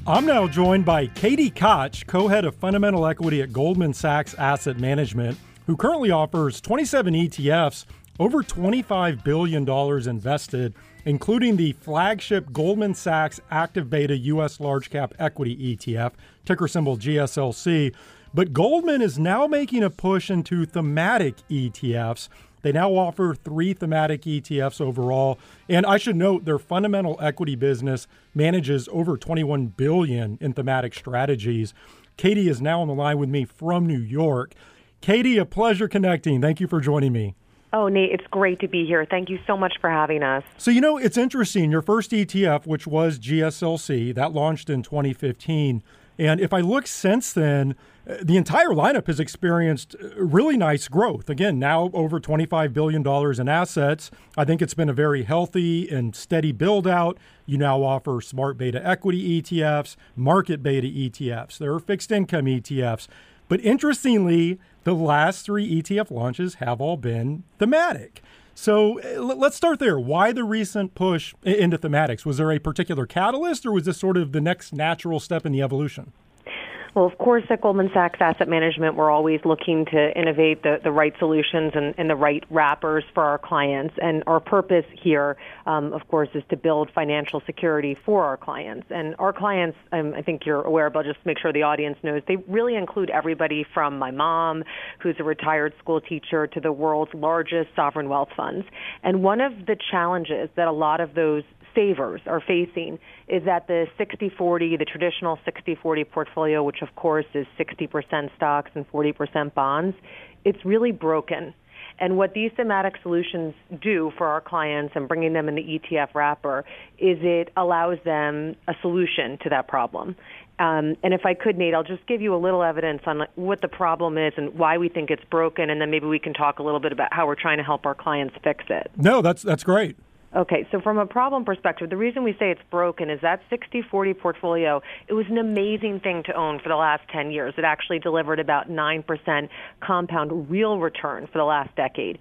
I'm now joined by Katie Koch, co-head of fundamental equity at Goldman Sachs Asset Management, who currently offers 27 ETFs, over $25 billion invested, including the flagship Goldman Sachs Active Beta U.S. Large Cap Equity ETF, ticker symbol GSLC. But Goldman is now making a push into thematic ETFs. They now offer 3 thematic ETFs overall. And I should note their fundamental equity business manages over $21 billion in thematic strategies. Katie is now on the line with me from New York. Katie, a pleasure connecting. Thank you for joining me. Oh, Nate, it's great to be here. Thank you so much for having us. So, it's interesting. Your first ETF, which was GSLC, that launched in 2015. And if I look since then, the entire lineup has experienced really nice growth. Again, now over $25 billion in assets. I think it's been a very healthy and steady build out. You now offer smart beta equity ETFs, market beta ETFs. There are fixed income ETFs. But interestingly, the last 3 ETF launches have all been thematic. So let's start there. Why the recent push into thematics? Was there a particular catalyst, or was this sort of the next natural step in the evolution? Well, of course, at Goldman Sachs Asset Management, we're always looking to innovate the right solutions and the right wrappers for our clients. And our purpose here, of course, is to build financial security for our clients. And our clients, I think you're aware, but I'll just make sure the audience knows, they really include everybody from my mom, who's a retired school teacher, to the world's largest sovereign wealth funds. And one of the challenges that a lot of those savers are facing is that the 60-40, the traditional 60-40 portfolio, which of course is 60% stocks and 40% bonds, it's really broken. And what these thematic solutions do for our clients and bringing them in the ETF wrapper is it allows them a solution to that problem. And if I could, Nate, I'll just give you a little evidence on what the problem is and why we think it's broken, and then maybe we can talk a little bit about how we're trying to help our clients fix it. No, that's great. Okay, so from a problem perspective, the reason we say it's broken is that 60-40 portfolio, it was an amazing thing to own for the last 10 years. It actually delivered about 9% compound real return for the last decade.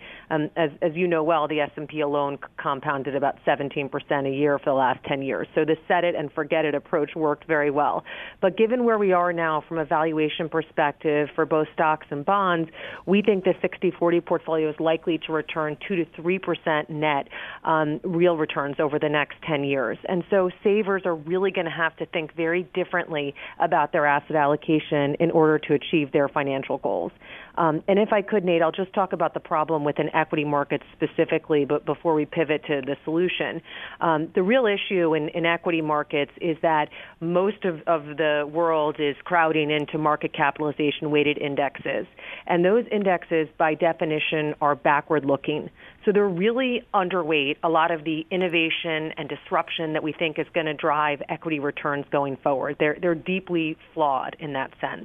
As you know well, the S&P alone compounded about 17% a year for the last 10 years. So the set it and forget it approach worked very well. But given where we are now from a valuation perspective for both stocks and bonds, we think the 60-40 portfolio is likely to return 2 to 3% net real returns over the next 10 years. And so savers are really going to have to think very differently about their asset allocation in order to achieve their financial goals. And if I could, Nate, I'll just talk about the problem within equity markets specifically, but before we pivot to the solution. The real issue in equity markets is that most of the world is crowding into market capitalization weighted indexes. And those indexes, by definition, are backward looking. So they're really underweight a lot of the innovation and disruption that we think is going to drive equity returns going forward. They're deeply flawed in that sense.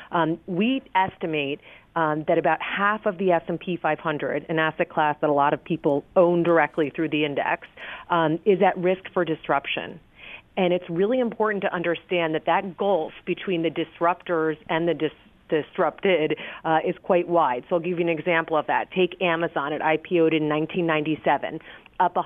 We estimate that about half of the S&P 500, an asset class that a lot of people own directly through the index, is at risk for disruption. And it's really important to understand that gulf between the disruptors and the disrupted is quite wide. So I'll give you an example of that. Take Amazon. It IPO'd in 1997. Up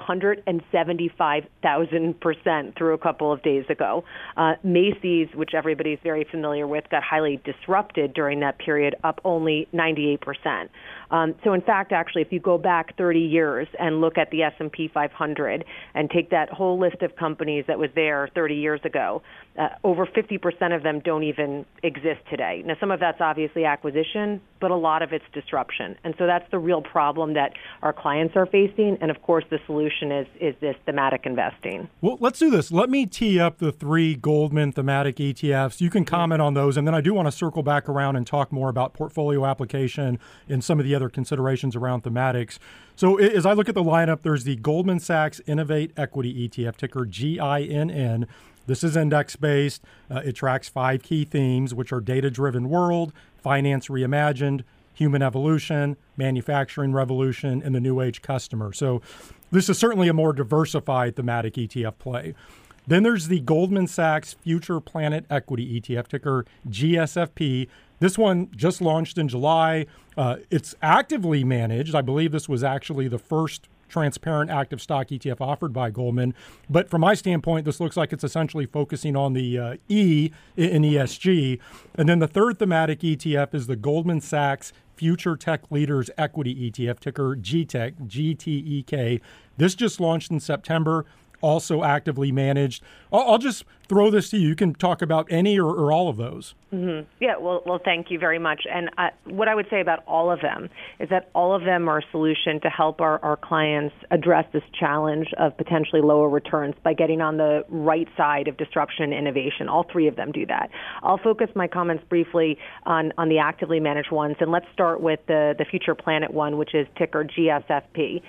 175,000% through a couple of days ago. Macy's, which everybody's very familiar with, got highly disrupted during that period, up only 98%. So in fact, actually, if you go back 30 years and look at the S&P 500 and take that whole list of companies that was there 30 years ago, over 50% of them don't even exist today. Now, some of that's obviously acquisition, but a lot of it's disruption. And so that's the real problem that our clients are facing. And of course, the solution is this thematic investing. Well, let's do this. Let me tee up the 3 Goldman thematic ETFs. You can comment on those, and then I do want to circle back around and talk more about portfolio application and some of the other considerations around thematics. So as I look at the lineup, there's the Goldman Sachs Innovate Equity ETF, ticker GINN. This is index-based. It tracks 5 key themes, which are data-driven world, finance reimagined, human evolution, manufacturing revolution, and the new age customer. So this is certainly a more diversified thematic ETF play. Then there's the Goldman Sachs Future Planet Equity ETF, ticker GSFP. This one just launched in July. It's actively managed. I believe this was actually the first transparent active stock ETF offered by Goldman. But from my standpoint, this looks like it's essentially focusing on the E in ESG. And then the third thematic ETF is the Goldman Sachs Future Tech Leaders Equity ETF, ticker GTEK, GTEK. This just launched in September, also actively managed. I'll just throw this to you. You can talk about any or all of those. Mm-hmm. Yeah, well, thank you very much. And what I would say about all of them is that all of them are a solution to help our clients address this challenge of potentially lower returns by getting on the right side of disruption and innovation. All three of them do that. I'll focus my comments briefly on the actively managed ones, and let's start with the Future Planet one, which is ticker GSFP.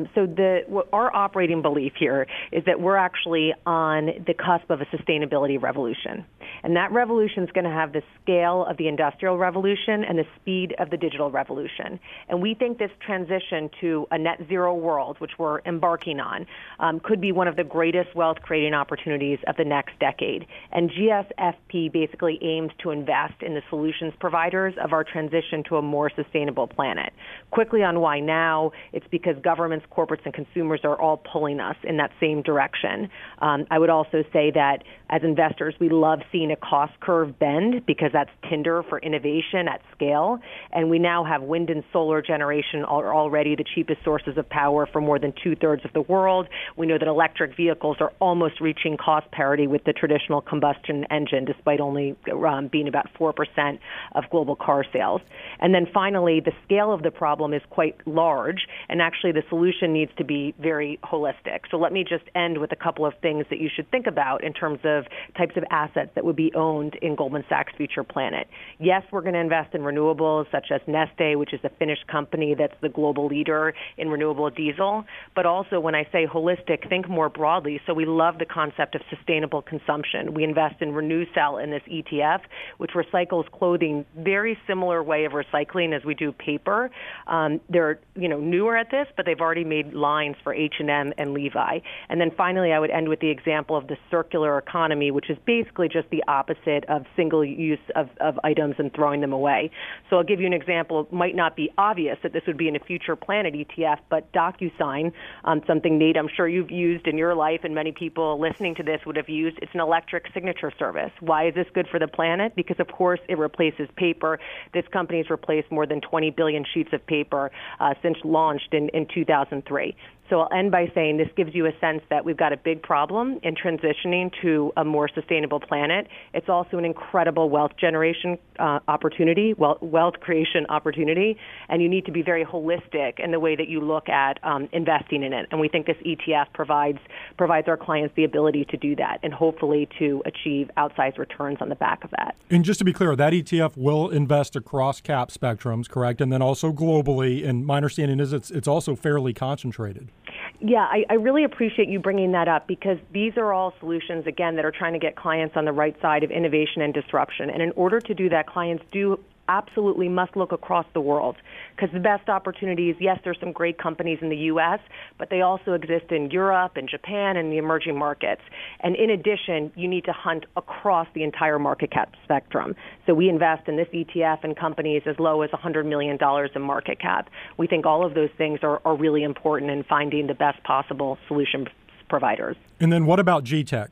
So our operating belief here is that we're actually on the cusp of a sustainability revolution. And that revolution is going to have the scale of the industrial revolution and the speed of the digital revolution. And we think this transition to a net zero world, which we're embarking on, could be one of the greatest wealth creating opportunities of the next decade. And GSFP basically aims to invest in the solutions providers of our transition to a more sustainable planet. Quickly on why now, it's because governments, corporates, and consumers are all pulling us in that same direction. I would also say that as investors, we love seeing a cost curve bend because that's tinder for innovation at scale. And we now have wind and solar generation are already the cheapest sources of power for more than 2/3 of the world. We know that electric vehicles are almost reaching cost parity with the traditional combustion engine, despite only being about 4% of global car sales. And then finally, the scale of the problem is quite large, and actually the solution needs to be very holistic. So let me just end with a couple of things that you should think about in terms of types of assets that would be owned in Goldman Sachs Future Planet. Yes, we're going to invest in renewables such as Neste, which is a Finnish company that's the global leader in renewable diesel. But also when I say holistic, think more broadly. So we love the concept of sustainable consumption. We invest in RenewCell in this ETF, which recycles clothing, very similar way of recycling as we do paper. They're newer at this, but they've already made lines for H&M and Levi. And then finally, I would end with the example of the circular economy, which is basically just the opposite of single use of items and throwing them away. So I'll give you an example. It might not be obvious that this would be in a Future Planet ETF, but DocuSign, something, Nate, I'm sure you've used in your life and many people listening to this would have used. It's an electric signature service. Why is this good for the planet? Because, of course, it replaces paper. This company has replaced more than 20 billion sheets of paper since launched in 2003. So I'll end by saying this gives you a sense that we've got a big problem in transitioning to a more sustainable planet. It's also an incredible wealth generation opportunity, wealth creation opportunity, and you need to be very holistic in the way that you look at investing in it. And we think this ETF provides our clients the ability to do that and hopefully to achieve outsized returns on the back of that. And just to be clear, that ETF will invest across cap spectrums, correct? And then also globally. And my understanding is it's also fairly concentrated. Yeah, I really appreciate you bringing that up because these are all solutions, again, that are trying to get clients on the right side of innovation and disruption. And in order to do that, clients do absolutely must look across the world because the best opportunities, yes, there's some great companies in the U.S., but they also exist in Europe and Japan and the emerging markets. And in addition, you need to hunt across the entire market cap spectrum. So we invest in this ETF in companies as low as $100 million in market cap. We think all of those things are really important in finding the best possible solution providers. And then what about GTEK?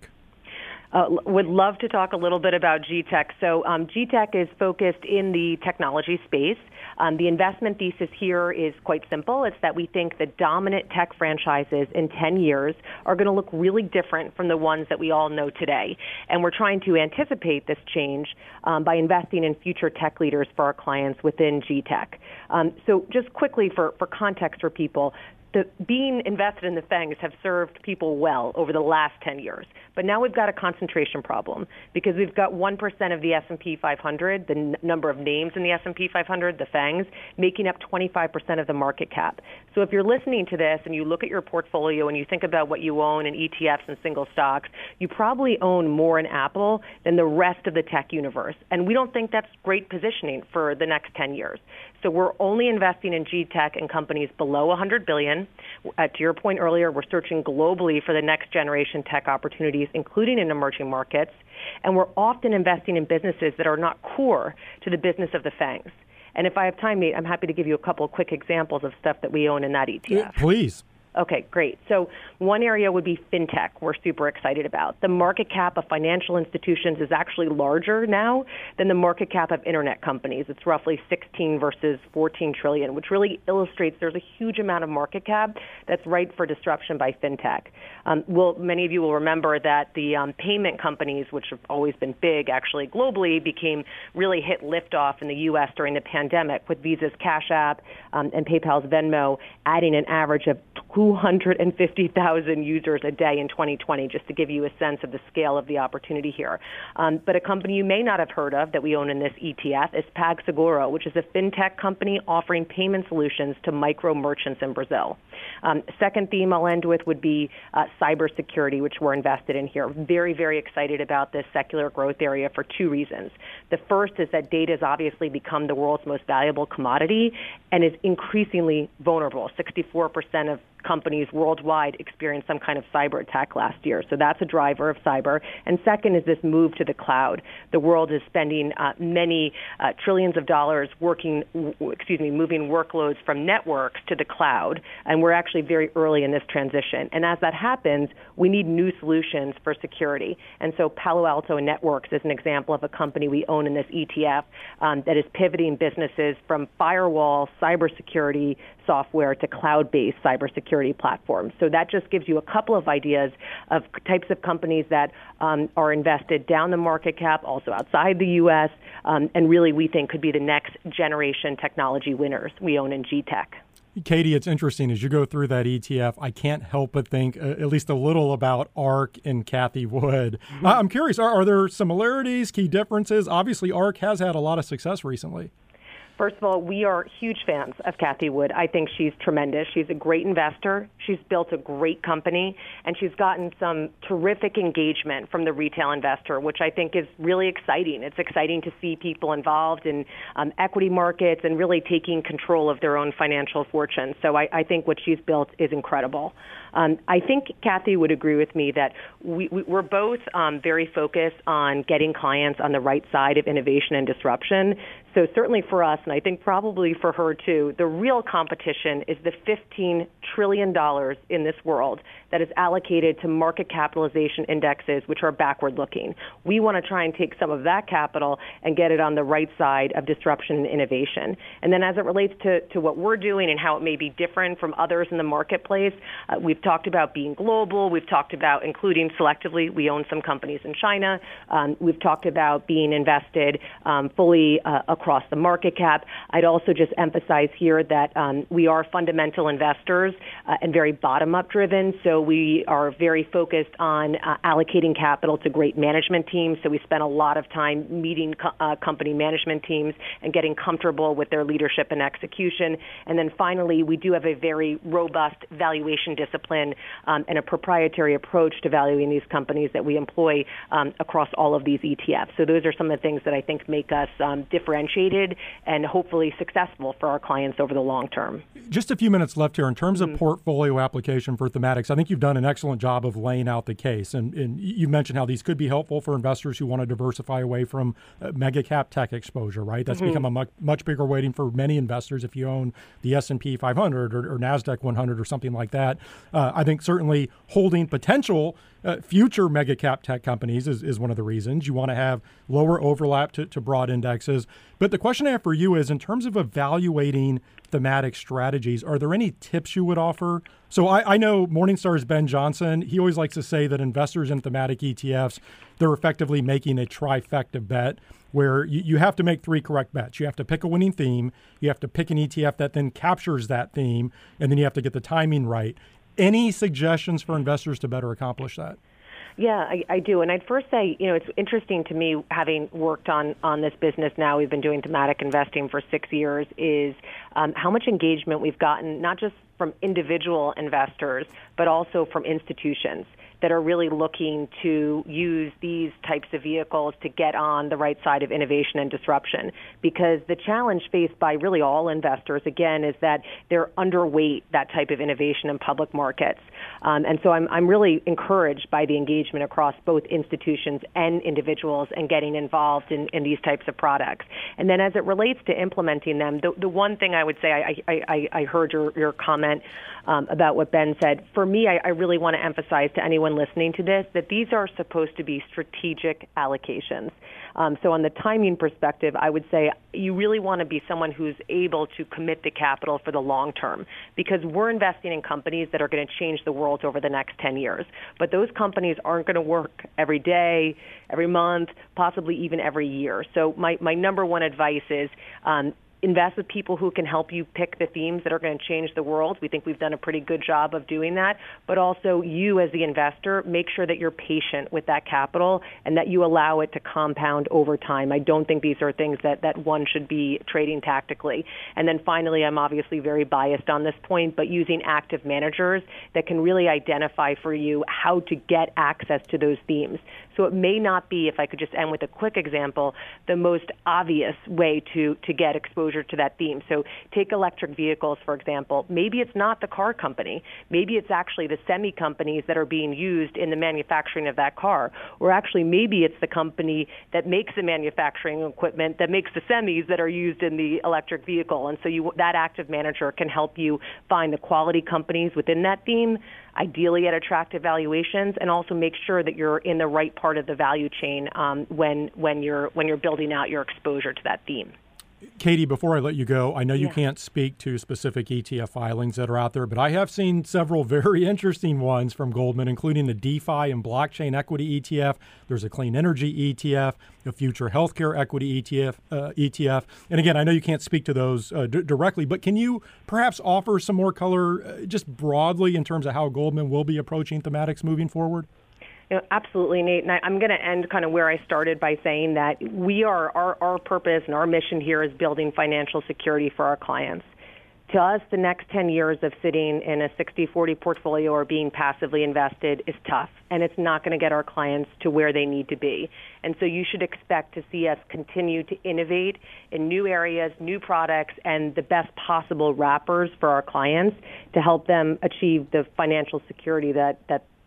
Would love to talk a little bit about GTEK. So GTEK is focused in the technology space. The investment thesis here is quite simple. It's that we think the dominant tech franchises in 10 years are going to look really different from the ones that we all know today. And we're trying to anticipate this change by investing in future tech leaders for our clients within GTEK. So just quickly for context for people, being invested in the FANGs have served people well over the last 10 years. But now we've got a concentration problem because we've got 1% of the S&P 500, the number of names in the S&P 500, the FANGs, making up 25% of the market cap. So if you're listening to this and you look at your portfolio and you think about what you own in ETFs and single stocks, you probably own more in Apple than the rest of the tech universe. And we don't think that's great positioning for the next 10 years. So we're only investing in GTEK and companies below $100 billion. To your point earlier, we're searching globally for the next generation tech opportunities, including in emerging markets. And we're often investing in businesses that are not core to the business of the FANGs. And if I have time, Nate, I'm happy to give you a couple of quick examples of stuff that we own in that ETF. Please. Okay, great. So one area would be fintech we're super excited about. The market cap of financial institutions is actually larger now than the market cap of internet companies. It's roughly 16 versus 14 trillion, which really illustrates there's a huge amount of market cap that's ripe for disruption by fintech. Many of you will remember that the payment companies, which have always been big actually globally, became really hit liftoff in the U.S. during the pandemic with Visa's Cash App and PayPal's Venmo adding an average of 250,000 users a day in 2020, just to give you a sense of the scale of the opportunity here. But a company you may not have heard of that we own in this ETF is PagSeguro, which is a fintech company offering payment solutions to micro merchants in Brazil. Second theme I'll end with would be cybersecurity, which we're invested in here. Very, very excited about this secular growth area for two reasons. The first is that data has obviously become the world's most valuable commodity and is increasingly vulnerable. 64% of companies worldwide experienced some kind of cyber attack last year. So that's a driver of cyber. And second is this move to the cloud. The world is spending many trillions of dollars moving workloads from networks to the cloud. And we're actually very early in this transition. And as that happens, we need new solutions for security. And so Palo Alto Networks is an example of a company we own in this ETF that is pivoting businesses from firewall cybersecurity software to cloud-based cybersecurity platforms. So that just gives you a couple of ideas of types of companies that are invested down the market cap, also outside the U.S., and really we think could be the next generation technology winners we own in GTech. Katie, it's interesting as you go through that ETF, I can't help but think at least a little about ARK and Cathie Wood. Mm-hmm. I'm curious, are there similarities, key differences? Obviously, ARK has had a lot of success recently. First of all, we are huge fans of Cathie Wood. I think she's tremendous. She's a great investor. She's built a great company, and she's gotten some terrific engagement from the retail investor, which I think is really exciting. It's exciting to see people involved in equity markets and really taking control of their own financial fortune. So I think what she's built is incredible. I think Cathie would agree with me that we're both very focused on getting clients on the right side of innovation and disruption. So certainly for us, and I think probably for her too, the real competition is the $15 trillion in this world that is allocated to market capitalization indexes, which are backward-looking. We want to try and take some of that capital and get it on the right side of disruption and innovation. And then as it relates to what we're doing and how it may be different from others in the marketplace, we've talked about being global. We've talked about including selectively. We own some companies in China. We've talked about being invested fully across the market cap. I'd also just emphasize here that we are fundamental investors and very bottom-up driven. So we are very focused on allocating capital to great management teams. So we spend a lot of time meeting company management teams and getting comfortable with their leadership and execution. And then finally, we do have a very robust valuation discipline and a proprietary approach to valuing these companies that we employ across all of these ETFs. So those are some of the things that I think make us differentiated and hopefully successful for our clients over the long term. Just a few minutes left here. In terms of portfolio application for thematics, I think you've done an excellent job of laying out the case. And you mentioned how these could be helpful for investors who want to diversify away from mega cap tech exposure, right? That's become a much bigger weighting for many investors if you own the S&P 500 or NASDAQ 100 or something like that. I think certainly holding potential future mega cap tech companies is one of the reasons. You want to have lower overlap to broad indexes. But the question I have for you is, in terms of evaluating thematic strategies, are there any tips you would offer? So I know Morningstar's Ben Johnson, he always likes to say that investors in thematic ETFs, they're effectively making a trifecta bet where you have to make three correct bets. You have to pick a winning theme, you have to pick an ETF that then captures that theme, and then you have to get the timing right. Any suggestions for investors to better accomplish that? Yeah, I do. And I'd first say, it's interesting to me, having worked on this business now, we've been doing thematic investing for 6 years, is how much engagement we've gotten, not just from individual investors, but also from institutions that are really looking to use these types of vehicles to get on the right side of innovation and disruption. Because the challenge faced by really all investors, again, is that they're underweight that type of innovation in public markets. And so I'm really encouraged by the engagement across both institutions and individuals and getting involved in these types of products. And then as it relates to implementing them, the one thing I would say, I heard your comment comment about what Ben said. For me, I really want to emphasize to anyone listening to this that these are supposed to be strategic allocations. So on the timing perspective, I would say you really want to be someone who's able to commit the capital for the long term, because we're investing in companies that are going to change the world over the next 10 years. But those companies aren't going to work every day, every month, possibly even every year. So my number one advice is invest with people who can help you pick the themes that are going to change the world. We think we've done a pretty good job of doing that. But also you as the investor, make sure that you're patient with that capital and that you allow it to compound over time. I don't think these are things that one should be trading tactically. And then finally, I'm obviously very biased on this point, but using active managers that can really identify for you how to get access to those themes. So it may not be, if I could just end with a quick example, the most obvious way to get exposure to that theme. So take electric vehicles, for example. Maybe it's not the car company. Maybe it's actually the semi companies that are being used in the manufacturing of that car. Or actually, maybe it's the company that makes the manufacturing equipment that makes the semis that are used in the electric vehicle. And so that active manager can help you find the quality companies within that theme, ideally at attractive valuations, and also make sure that you're in the right part of the value chain when you're building out your exposure to that theme. Katie, before I let you go, I know you can't speak to specific ETF filings that are out there, but I have seen several very interesting ones from Goldman, including the DeFi and blockchain equity ETF. There's a clean energy ETF, a future healthcare equity ETF. And again, I know you can't speak to those directly, but can you perhaps offer some more color just broadly in terms of how Goldman will be approaching thematics moving forward? Absolutely, Nate. And I'm going to end kind of where I started by saying that our purpose and our mission here is building financial security for our clients. To us, the next 10 years of sitting in a 60-40 portfolio or being passively invested is tough, and it's not going to get our clients to where they need to be. And so you should expect to see us continue to innovate in new areas, new products, and the best possible wrappers for our clients to help them achieve the financial security that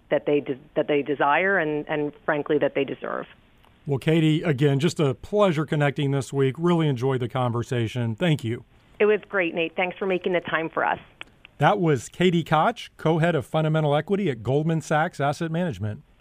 they desire and frankly, that they deserve. Well, Katie, again, just a pleasure connecting this week. Really enjoyed the conversation. Thank you. It was great, Nate. Thanks for making the time for us. That was Katie Koch, co-head of fundamental equity at Goldman Sachs Asset Management.